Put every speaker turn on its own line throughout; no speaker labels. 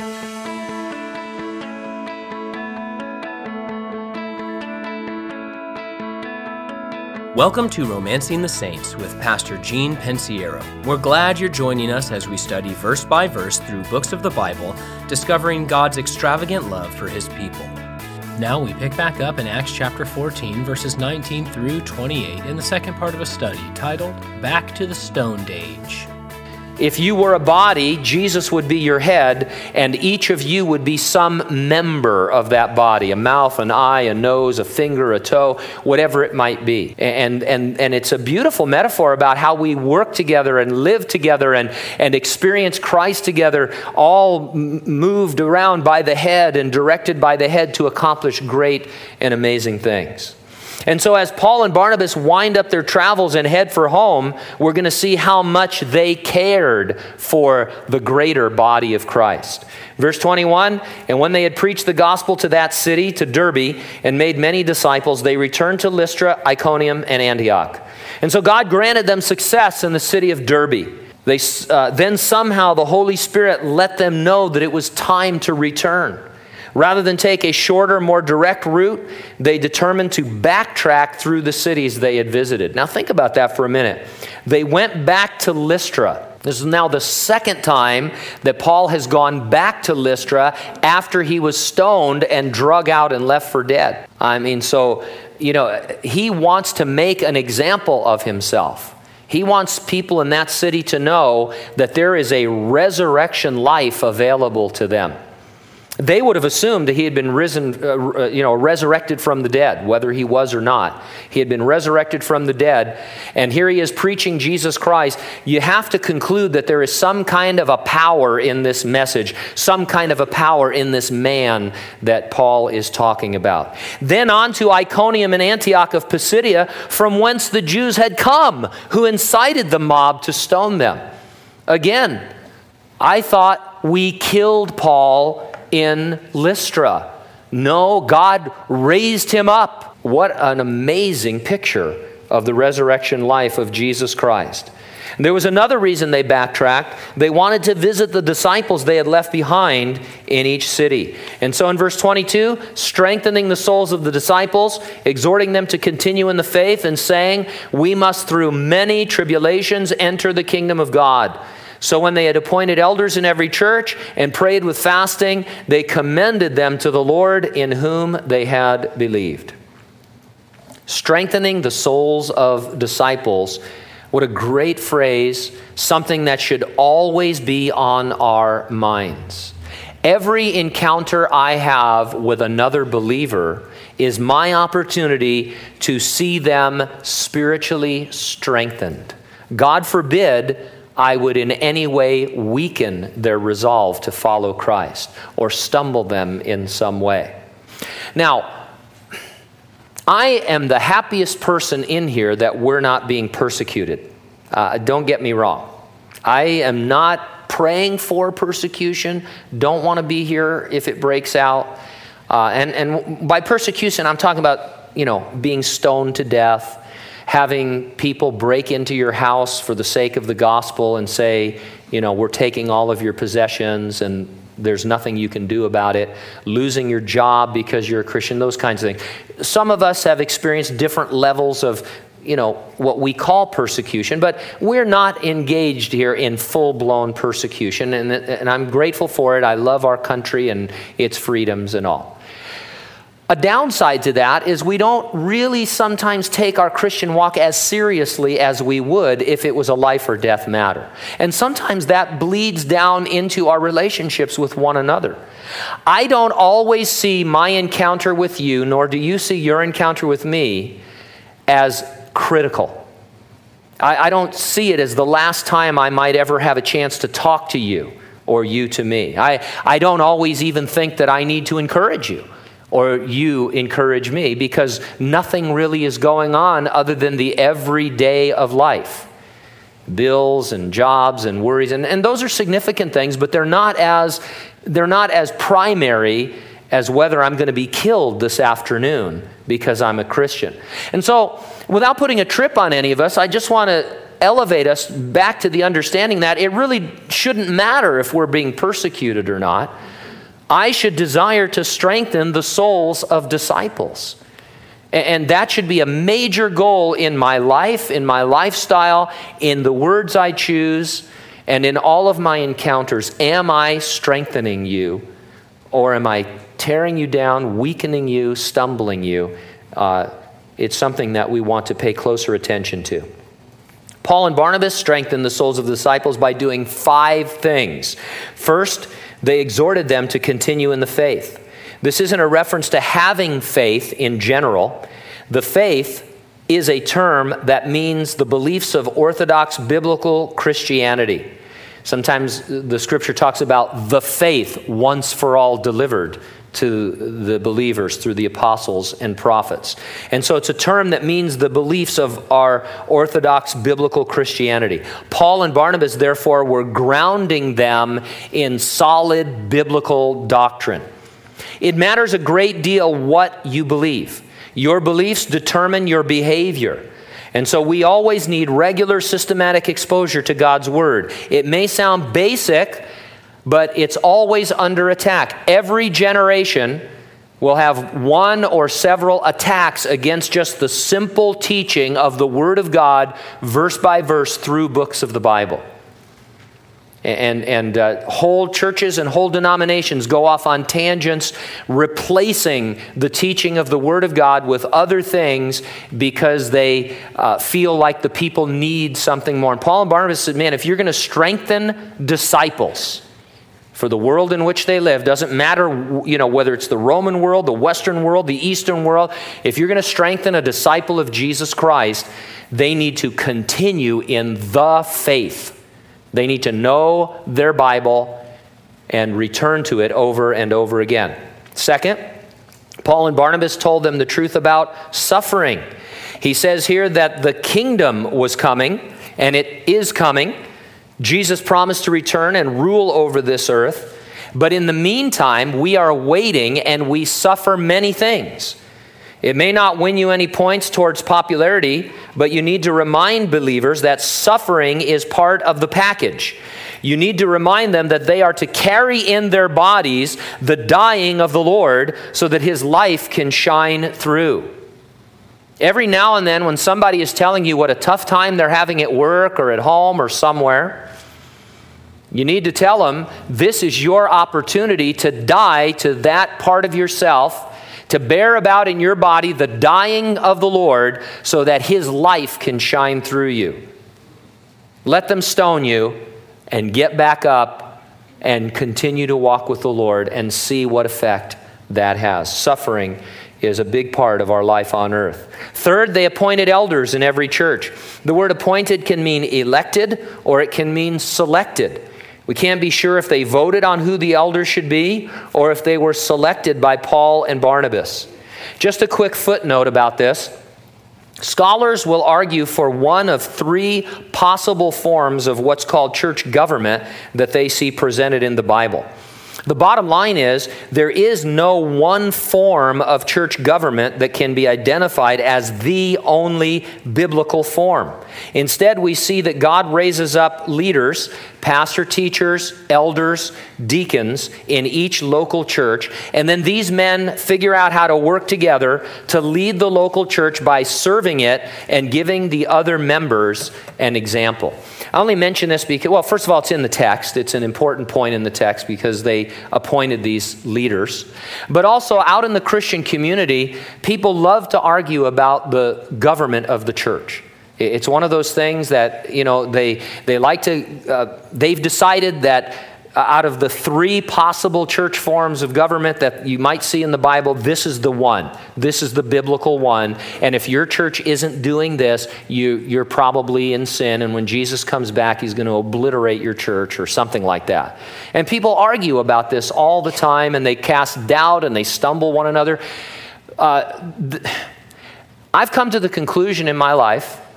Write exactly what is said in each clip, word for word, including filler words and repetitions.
Welcome to Romancing the Saints with Pastor Gene Pensiero. We're glad you're joining us as we study verse by verse through books of the Bible, discovering God's extravagant love for His people. Now we pick back up in Acts chapter fourteen, verses nineteen through twenty-eight in the second part of a study titled, Back to the Stoned Age.
If you were a body, Jesus would be your head, and each of you would be some member of that body, a mouth, an eye, a nose, a finger, a toe, whatever it might be. And and and it's a beautiful metaphor about how we work together and live together and, and experience Christ together, all moved around by the head and directed by the head to accomplish great and amazing things. And so as Paul and Barnabas wind up their travels and head for home, we're going to see how much they cared for the greater body of Christ. Verse twenty-one, and when they had preached the gospel to that city, to Derbe, and made many disciples, they returned to Lystra, Iconium, and Antioch. And so God granted them success in the city of Derbe. They, uh, then somehow the Holy Spirit let them know that it was time to return. Rather than take a shorter, more direct route, they determined to backtrack through the cities they had visited. Now think about that for a minute. They went back to Lystra. This is now the second time that Paul has gone back to Lystra after he was stoned and drug out and left for dead. I mean, so, you know, he wants to make an example of himself. He wants people in that city to know that there is a resurrection life available to them. They would have assumed that he had been risen, uh, you know, resurrected from the dead, whether he was or not. He had been resurrected from the dead, and here he is preaching Jesus Christ. You have to conclude that there is some kind of a power in this message, some kind of a power in this man that Paul is talking about. Then on to Iconium and Antioch of Pisidia, from whence the Jews had come, who incited the mob to stone them. Again, I thought we killed Paul in Lystra. No, God raised him up. What an amazing picture of the resurrection life of Jesus Christ. And there was another reason they backtracked. They wanted to visit the disciples they had left behind in each city. And so in verse twenty-two, strengthening the souls of the disciples, exhorting them to continue in the faith, and saying, we must through many tribulations enter the kingdom of God. So when they had appointed elders in every church and prayed with fasting, they commended them to the Lord in whom they had believed. Strengthening the souls of disciples. What a great phrase, something that should always be on our minds. Every encounter I have with another believer is my opportunity to see them spiritually strengthened. God forbid I would in any way weaken their resolve to follow Christ or stumble them in some way. Now, I am the happiest person in here that we're not being persecuted. Uh, don't get me wrong. I am not praying for persecution. Don't want to be here if it breaks out. Uh, and, and by persecution, I'm talking about, you know, being stoned to death, having people break into your house for the sake of the gospel and say, you know, we're taking all of your possessions and there's nothing you can do about it, losing your job because you're a Christian, those kinds of things. Some of us have experienced different levels of, you know, what we call persecution, but we're not engaged here in full-blown persecution, and, and I'm grateful for it. I love our country and its freedoms and all. A downside to that is we don't really sometimes take our Christian walk as seriously as we would if it was a life or death matter. And sometimes that bleeds down into our relationships with one another. I don't always see my encounter with you, nor do you see your encounter with me, as critical. I, I don't see it as the last time I might ever have a chance to talk to you or you to me. I, I don't always even think that I need to encourage you or you encourage me, because nothing really is going on other than the everyday of life. Bills and jobs and worries, and, and those are significant things, but they're not as they're not as primary as whether I'm going to be killed this afternoon because I'm a Christian. And so, without putting a trip on any of us, I just want to elevate us back to the understanding that it really shouldn't matter if we're being persecuted or not. I should desire to strengthen the souls of disciples. And that should be a major goal in my life, in my lifestyle, in the words I choose, and in all of my encounters. Am I strengthening you, or am I tearing you down, weakening you, stumbling you? Uh, it's something that we want to pay closer attention to. Paul and Barnabas strengthened the souls of the disciples by doing five things. First, they exhorted them to continue in the faith. This isn't a reference to having faith in general. The faith is a term that means the beliefs of Orthodox biblical Christianity. Sometimes the scripture talks about the faith once for all delivered to the believers through the apostles and prophets. And so it's a term that means the beliefs of our Orthodox biblical Christianity. Paul and Barnabas, therefore, were grounding them in solid biblical doctrine. It matters a great deal what you believe. Your beliefs determine your behavior. And so we always need regular systematic exposure to God's Word. It may sound basic, but it's always under attack. Every generation will have one or several attacks against just the simple teaching of the Word of God, verse by verse, through books of the Bible. And, and uh, whole churches and whole denominations go off on tangents, replacing the teaching of the Word of God with other things because they uh, feel like the people need something more. And Paul and Barnabas said, man, if you're going to strengthen disciples for the world in which they live, doesn't matter, you know, whether it's the Roman world, the Western world, the Eastern world, if you're going to strengthen a disciple of Jesus Christ, they need to continue in the faith. They need to know their Bible and return to it over and over again. Second, Paul and Barnabas told them the truth about suffering. He says here that the kingdom was coming, and it is coming. Jesus promised to return and rule over this earth. But in the meantime, we are waiting and we suffer many things. It may not win you any points towards popularity, but you need to remind believers that suffering is part of the package. You need to remind them that they are to carry in their bodies the dying of the Lord so that His life can shine through. Every now and then when somebody is telling you what a tough time they're having at work or at home or somewhere, you need to tell them this is your opportunity to die to that part of yourself, to bear about in your body the dying of the Lord so that His life can shine through you. Let them stone you and get back up and continue to walk with the Lord and see what effect that has. Suffering is a big part of our life on earth. Third, they appointed elders in every church. The word appointed can mean elected or it can mean selected. We can't be sure if they voted on who the elders should be or if they were selected by Paul and Barnabas. Just a quick footnote about this. Scholars will argue for one of three possible forms of what's called church government that they see presented in the Bible. The bottom line is there is no one form of church government that can be identified as the only biblical form. Instead, we see that God raises up leaders, pastor, teachers, elders, deacons in each local church, and then these men figure out how to work together to lead the local church by serving it and giving the other members an example. I only mention this because, well, first of all, it's in the text. It's an important point in the text because they appointed these leaders. But also out in the Christian community, people love to argue about the government of the church. It's one of those things that, you know, they they like to, uh, they've decided that out of the three possible church forms of government that you might see in the Bible, this is the one. This is the biblical one. And if your church isn't doing this, you, you're probably in sin. And when Jesus comes back, He's going to obliterate your church or something like that. And people argue about this all the time, and they cast doubt and they stumble one another. Uh, th- I've come to the conclusion in my life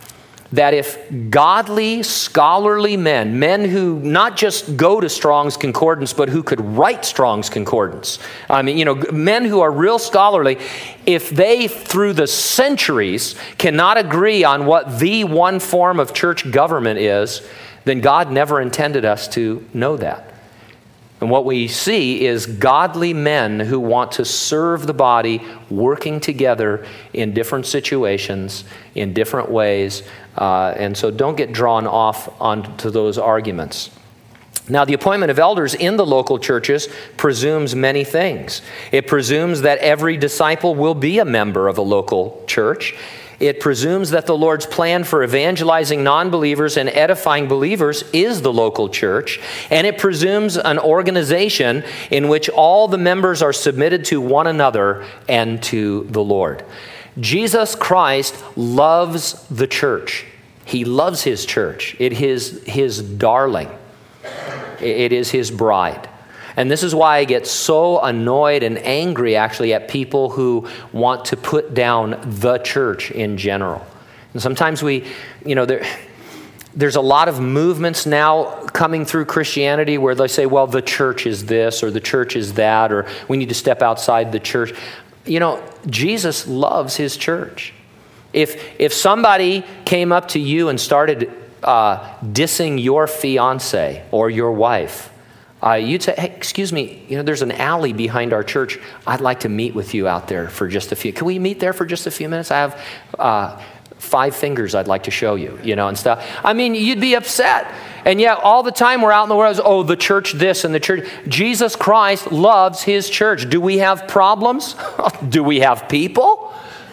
that if godly, scholarly men, men who not just go to Strong's Concordance, but who could write Strong's Concordance, I mean, you know, men who are real scholarly, if they, through the centuries, cannot agree on what the one form of church government is, then God never intended us to know that. And what we see is godly men who want to serve the body, working together in different situations, in different ways. Uh, and so don't get drawn off onto those arguments. Now, the appointment of elders in the local churches presumes many things. It presumes that every disciple will be a member of a local church. It presumes that the Lord's plan for evangelizing non-believers and edifying believers is the local church. And it presumes an organization in which all the members are submitted to one another and to the Lord. Jesus Christ loves the church. He loves his church. It is his darling. It is his bride. And this is why I get so annoyed and angry, actually, at people who want to put down the church in general. And sometimes we, you know, there, there's a lot of movements now coming through Christianity where they say, well, the church is this, or the church is that, or we need to step outside the church. You know, Jesus loves his church. If, if somebody came up to you and started uh, dissing your fiance or your wife, Uh, you'd say, hey, excuse me, you know, there's an alley behind our church. I'd like to meet with you out there for just a few. Can we meet there for just a few minutes? I have uh, five fingers I'd like to show you, you know, and stuff. I mean, you'd be upset. And yet all the time we're out in the world, oh, the church this and the church. Jesus Christ loves his church. Do we have problems? Do we have people?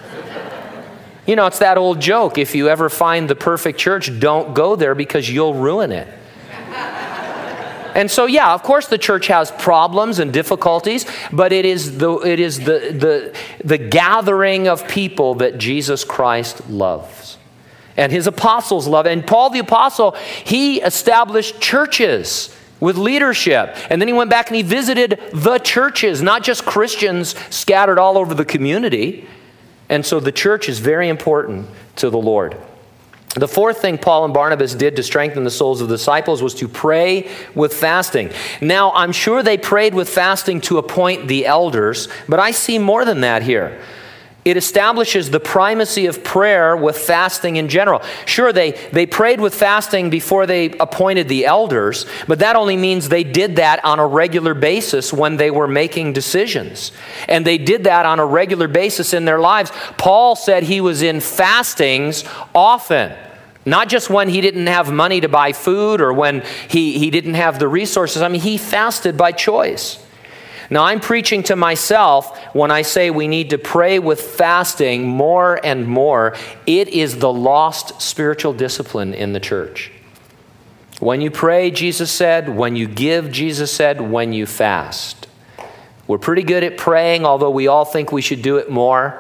You know, it's that old joke. If you ever find the perfect church, don't go there because you'll ruin it. And so, yeah, of course the church has problems and difficulties, but it is the it is the the the gathering of people that Jesus Christ loves. And his apostles love it. And Paul the apostle, he established churches with leadership. And then he went back and he visited the churches, not just Christians scattered all over the community. And so the church is very important to the Lord. The fourth thing Paul and Barnabas did to strengthen the souls of the disciples was to pray with fasting. Now, I'm sure they prayed with fasting to appoint the elders, but I see more than that here. It establishes the primacy of prayer with fasting in general. Sure, they, they prayed with fasting before they appointed the elders, but that only means they did that on a regular basis when they were making decisions. And they did that on a regular basis in their lives. Paul said he was in fastings often. Not just when he didn't have money to buy food or when he, he didn't have the resources. I mean, he fasted by choice. Now, I'm preaching to myself when I say we need to pray with fasting more and more. It is the lost spiritual discipline in the church. When you pray, Jesus said. When you give, Jesus said. When you fast. We're pretty good at praying, although we all think we should do it more.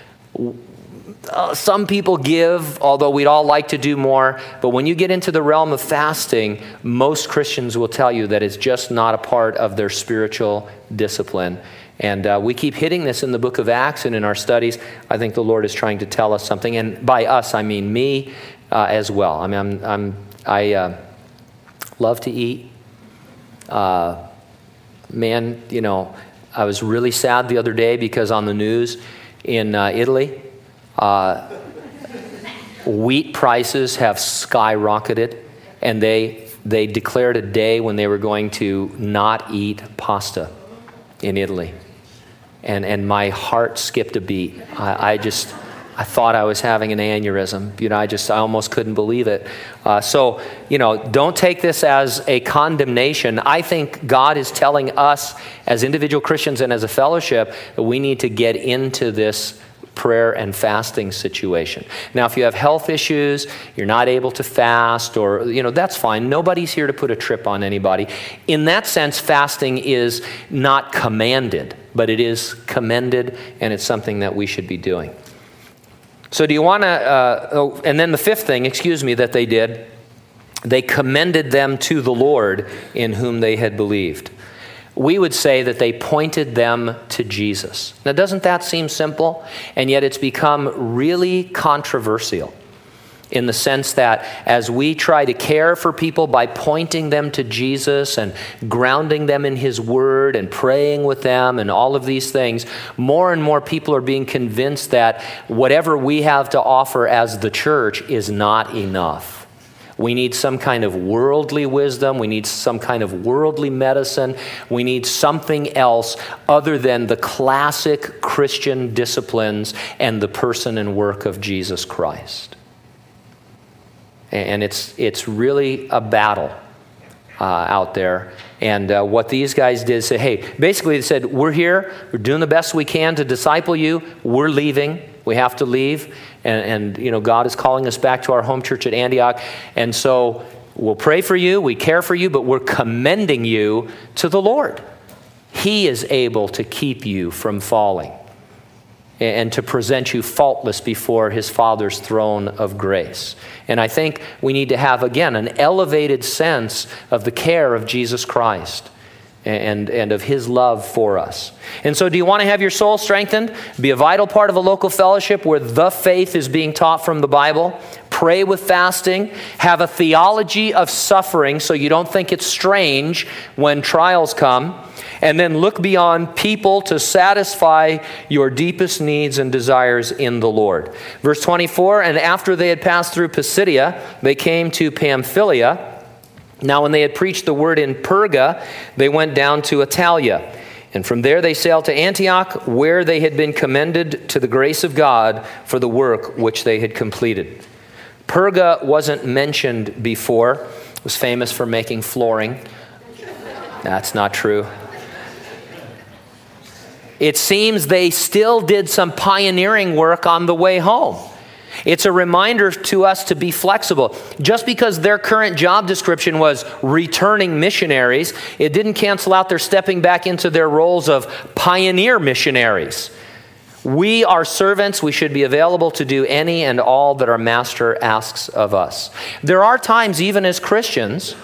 Uh, some people give, although we'd all like to do more. But when you get into the realm of fasting, most Christians will tell you that it's just not a part of their spiritual discipline. And uh, we keep hitting this in the book of Acts and in our studies. I think the Lord is trying to tell us something. And by us, I mean me uh, as well. I mean, I'm, I'm, I uh, love to eat. Uh, man, you know, I was really sad the other day because on the news in uh, Italy, Uh, wheat prices have skyrocketed, and they they declared a day when they were going to not eat pasta in Italy, and and my heart skipped a beat. I, I just I thought I was having an aneurysm. You know, I just I almost couldn't believe it. Uh, so you know, don't take this as a condemnation. I think God is telling us as individual Christians and as a fellowship that we need to get into this prayer and fasting situation. Now, if you have health issues, you're not able to fast, or, you know, that's fine. Nobody's here to put a trip on anybody. In that sense, fasting is not commanded, but it is commended, and it's something that we should be doing. So do you want to, uh, oh, and then the fifth thing, excuse me, that they did, they commended them to the Lord in whom they had believed. We would say that they pointed them to Jesus. Now, doesn't that seem simple? And yet it's become really controversial. in the sense that as we try to care for people by pointing them to Jesus and grounding them in his word and praying with them and all of these things, more and more people are being convinced that whatever we have to offer as the church is not enough. We need some kind of worldly wisdom. We need some kind of worldly medicine. We need something else other than the classic Christian disciplines and the person and work of Jesus Christ. And it's it's really a battle uh, out there. And uh, what these guys did is say, hey, basically they said, we're here. We're doing the best we can to disciple you. We're leaving. We have to leave. And, and, you know, God is calling us back to our home church at Antioch. And so we'll pray for you. We care for you. But we're commending you to the Lord. He is able to keep you from falling and to present you faultless before his Father's throne of grace. And I think we need to have, again, an elevated sense of the care of Jesus Christ and, and of his love for us. And so do you want to have your soul strengthened? Be a vital part of a local fellowship where the faith is being taught from the Bible. Pray with fasting. Have a theology of suffering so you don't think it's strange when trials come. And then look beyond people to satisfy your deepest needs and desires in the Lord. Verse twenty-four, and after they had passed through Pisidia, they came to Pamphylia. Now when they had preached the word in Perga, they went down to Attalia. And from there they sailed to Antioch, where they had been commended to the grace of God for the work which they had completed. Perga wasn't mentioned before. It was famous for making flooring. That's not true. It seems they still did some pioneering work on the way home. It's a reminder to us to be flexible. Just because their current job description was returning missionaries, it didn't cancel out their stepping back into their roles of pioneer missionaries. We are servants. We should be available to do any and all that our master asks of us. There are times, even as Christians,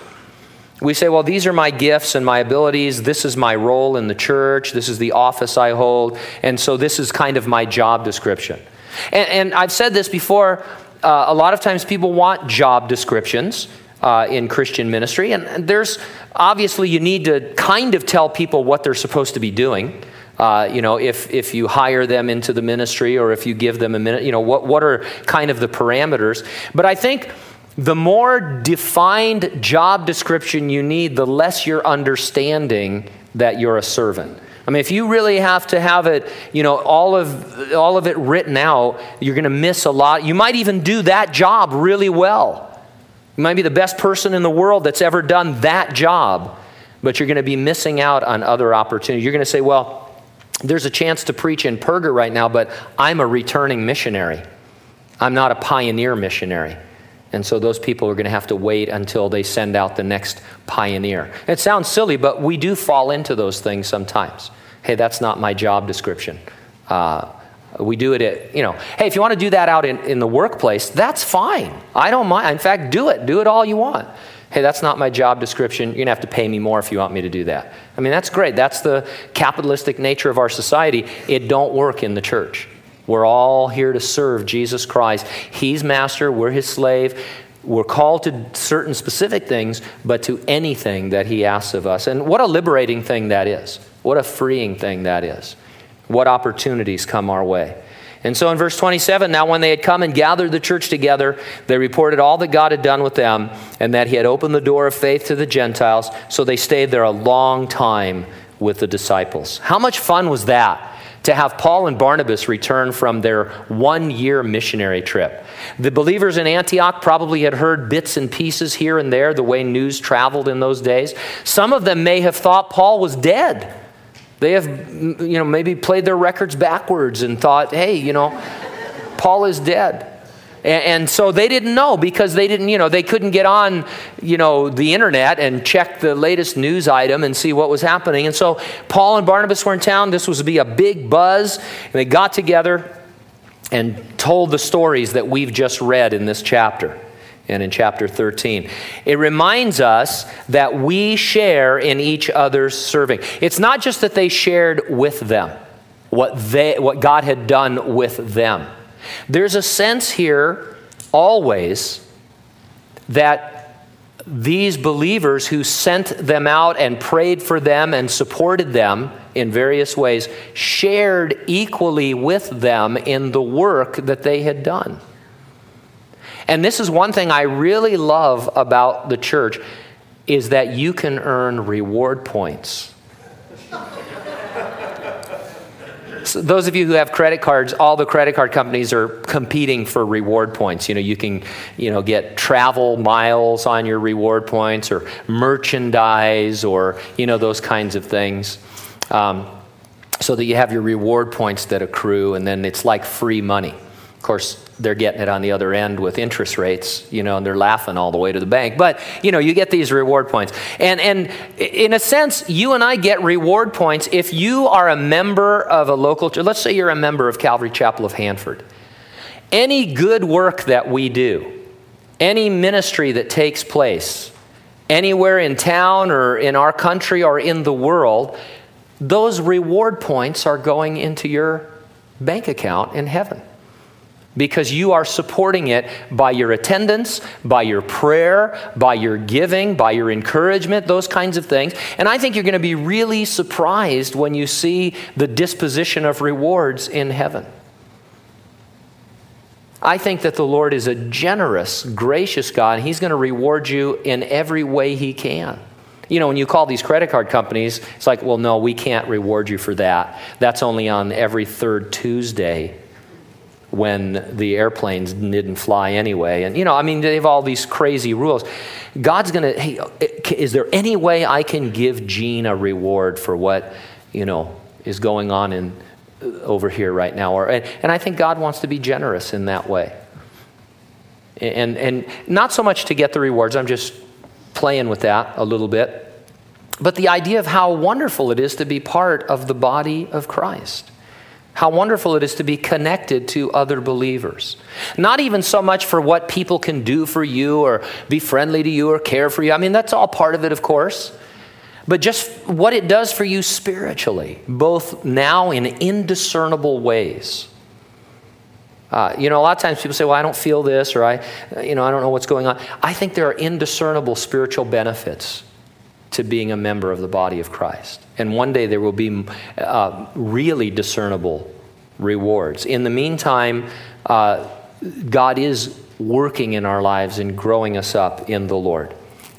we say, well, these are my gifts and my abilities. This is my role in the church. This is the office I hold. And so this is kind of my job description. And, and I've said this before. Uh, a lot of times people want job descriptions uh, in Christian ministry. And, and there's obviously you need to kind of tell people what they're supposed to be doing. Uh, you know, if if you hire them into the ministry or if you give them a minute, you know, what, what are kind of the parameters. But I think the more defined job description you need, the less you're understanding that you're a servant. I mean, if you really have to have it, you know, all of all of it written out, you're going to miss a lot. You might even do that job really well. You might be the best person in the world that's ever done that job, but you're going to be missing out on other opportunities. You're going to say, well, there's a chance to preach in Perga right now, but I'm a returning missionary. I'm not a pioneer missionary. And so those people are going to have to wait until they send out the next pioneer. It sounds silly, but we do fall into those things sometimes. Hey, that's not my job description. Uh, we do it at, you know, hey, if you want to do that out in, in the workplace, that's fine. I don't mind. In fact, do it. Do it all you want. Hey, that's not my job description. You're going to have to pay me more if you want me to do that. I mean, that's great. That's the capitalistic nature of our society. It don't work in the church. We're all here to serve Jesus Christ. He's master. We're his slave. We're called to certain specific things, but to anything that he asks of us. And what a liberating thing that is. What a freeing thing that is. What opportunities come our way. And so in verse twenty-seven, now when they had come and gathered the church together, they reported all that God had done with them and that he had opened the door of faith to the Gentiles. So they stayed there a long time with the disciples. How much fun was that? To have Paul and Barnabas return from their one-year missionary trip. The believers in Antioch probably had heard bits and pieces here and there, the way news traveled in those days. Some of them may have thought Paul was dead. They have, you know, maybe played their records backwards and thought, hey, you know, Paul is dead. And, and so they didn't know because they didn't, you know, they couldn't get on, you know, the internet and check the latest news item and see what was happening. And so Paul and Barnabas were in town. This was to be a big buzz. And they got together and told the stories that we've just read in this chapter and in chapter thirteen. It reminds us that we share in each other's serving. It's not just that they shared with them what they, what God had done with them. There's a sense here always that these believers who sent them out and prayed for them and supported them in various ways shared equally with them in the work that they had done. And this is one thing I really love about the church, is that you can earn reward points. So those of you who have credit cards, all the credit card companies are competing for reward points. You know, you can, you know, get travel miles on your reward points, or merchandise, or, you know, those kinds of things. Um, so that you have your reward points that accrue, and then it's like free money. Of course, they're getting it on the other end with interest rates, you know, and they're laughing all the way to the bank. But, you know, you get these reward points. And and in a sense, you and I get reward points if you are a member of a local church. Let's say you're a member of Calvary Chapel of Hanford. Any good work that we do, any ministry that takes place anywhere in town or in our country or in the world, those reward points are going into your bank account in heaven. Because you are supporting it by your attendance, by your prayer, by your giving, by your encouragement, those kinds of things. And I think you're going to be really surprised when you see the disposition of rewards in heaven. I think that the Lord is a generous, gracious God, and He's going to reward you in every way He can. You know, when you call these credit card companies, it's like, well, no, we can't reward you for that. That's only on every third Tuesday, when the airplanes didn't fly anyway. And, you know, I mean, they have all these crazy rules. God's going to, hey, is there any way I can give Gene a reward for what, you know, is going on in over here right now? Or and, and I think God wants to be generous in that way. And, and not so much to get the rewards. I'm just playing with that a little bit. But the idea of how wonderful it is to be part of the body of Christ. How wonderful it is to be connected to other believers. Not even so much for what people can do for you or be friendly to you or care for you. I mean, that's all part of it, of course. But just what it does for you spiritually, both now in indiscernible ways. Uh, you know, a lot of times people say, well, I don't feel this, or I, you know, I don't know what's going on. I think there are indiscernible spiritual benefits to being a member of the body of Christ. And one day there will be uh, really discernible rewards. In the meantime, uh, God is working in our lives and growing us up in the Lord.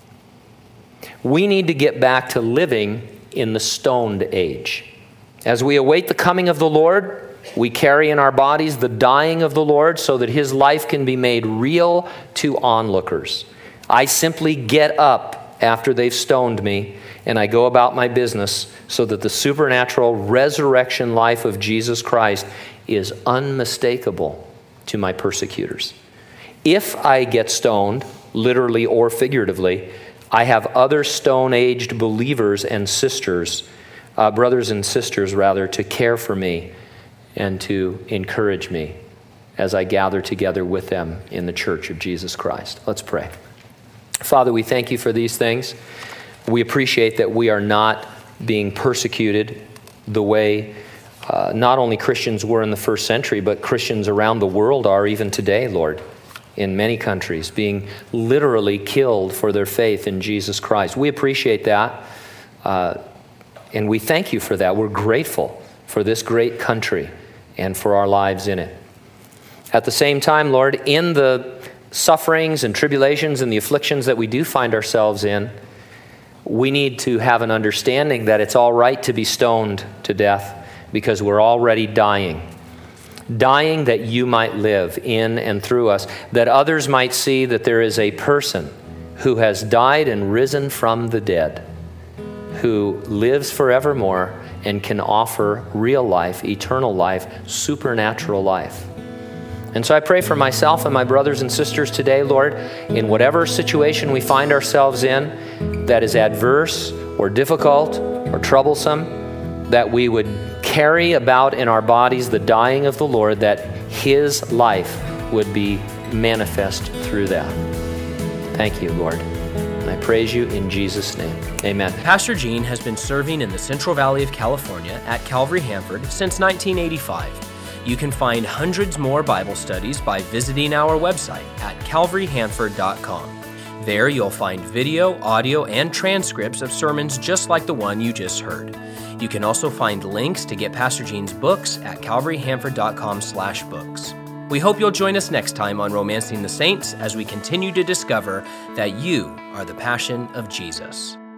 We need to get back to living in the stoned age. As we await the coming of the Lord, we carry in our bodies the dying of the Lord so that His life can be made real to onlookers. I simply get up after they've stoned me, and I go about my business so that the supernatural resurrection life of Jesus Christ is unmistakable to my persecutors. If I get stoned, literally or figuratively, I have other stone-aged believers and sisters, uh, brothers and sisters rather, to care for me and to encourage me as I gather together with them in the church of Jesus Christ. Let's pray. Father, we thank you for these things. We appreciate that we are not being persecuted the way uh, not only Christians were in the first century, but Christians around the world are even today, Lord, in many countries, being literally killed for their faith in Jesus Christ. We appreciate that, uh, and we thank you for that. We're grateful for this great country and for our lives in it. At the same time, Lord, in the sufferings and tribulations and the afflictions that we do find ourselves in, we need to have an understanding that it's all right to be stoned to death because we're already dying. Dying that you might live in and through us, that others might see that there is a person who has died and risen from the dead, who lives forevermore and can offer real life, eternal life, supernatural life. And so I pray for myself and my brothers and sisters today, Lord, in whatever situation we find ourselves in that is adverse or difficult or troublesome, that we would carry about in our bodies the dying of the Lord, that His life would be manifest through that. Thank you, Lord. And I praise you in Jesus' name. Amen.
Pastor Gene has been serving in the Central Valley of California at Calvary Hanford since nineteen eighty-five. You can find hundreds more Bible studies by visiting our website at calvary hanford dot com. There you'll find video, audio, and transcripts of sermons just like the one you just heard. You can also find links to get Pastor Gene's books at calvary hanford dot com slash books. We hope you'll join us next time on Romancing the Saints as we continue to discover that you are the passion of Jesus.